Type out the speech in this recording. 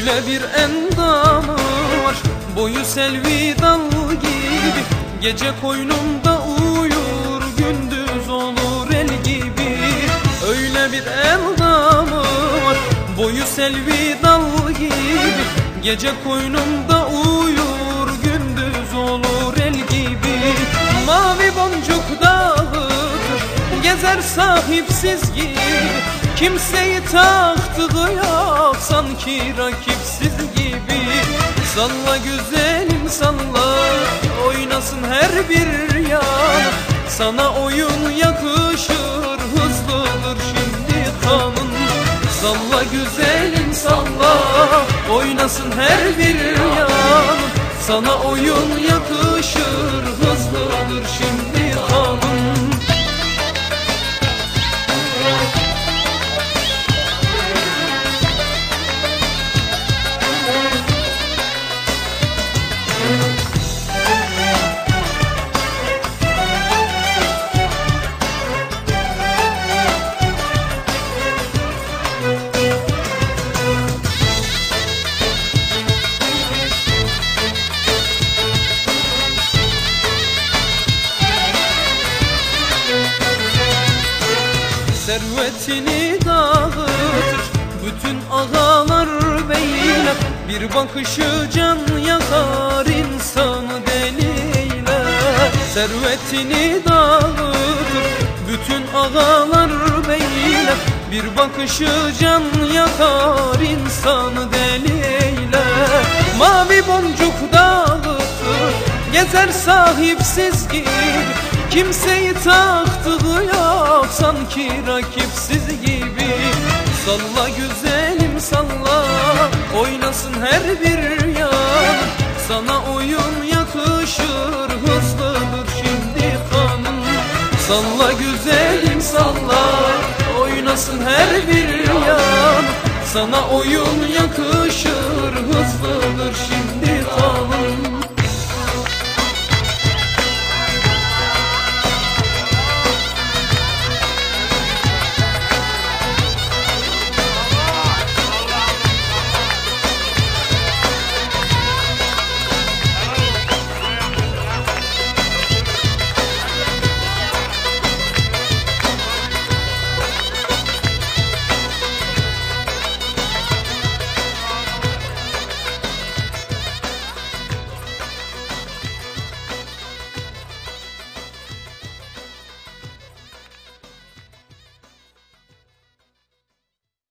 Öyle bir endamı var, boyu selvi dal gibi. Gece koynumda uyur, gündüz olur el gibi. Öyle bir endamı var, boyu selvi dal gibi. Gece koynumda uyur, gündüz olur el gibi. Mavi boncuk dağıtır, gezer sahipsiz gibi. Kimseyi taktığı yok, sanki rakipsiz gibi. Salla güzelim salla, oynasın her bir yan. Sana oyun yakışır, hızlıdır şimdi kanın. Salla güzelim salla, oynasın her bir yan. Sana oyun yakışır, hızlıdır şimdi kanın. Servetini dağıtır bütün ağalar beyler. Bir bakışı can yakar, insanı deliler. Servetini dağıtır bütün ağalar beyler. Bir bakışı can yakar, insanı deliler. Mavi boncuk dağıtır, gezer sahipsiz gibi. Kimseyi taktığı yok, sanki rakipsiz gibi. Salla güzelim salla, oynasın her bir yan. Sana oyun yakışır, hızlıdır şimdi kanın. Salla güzelim salla, oynasın her bir yan. Sana oyun yakışır, hızlıdır şimdi kanın.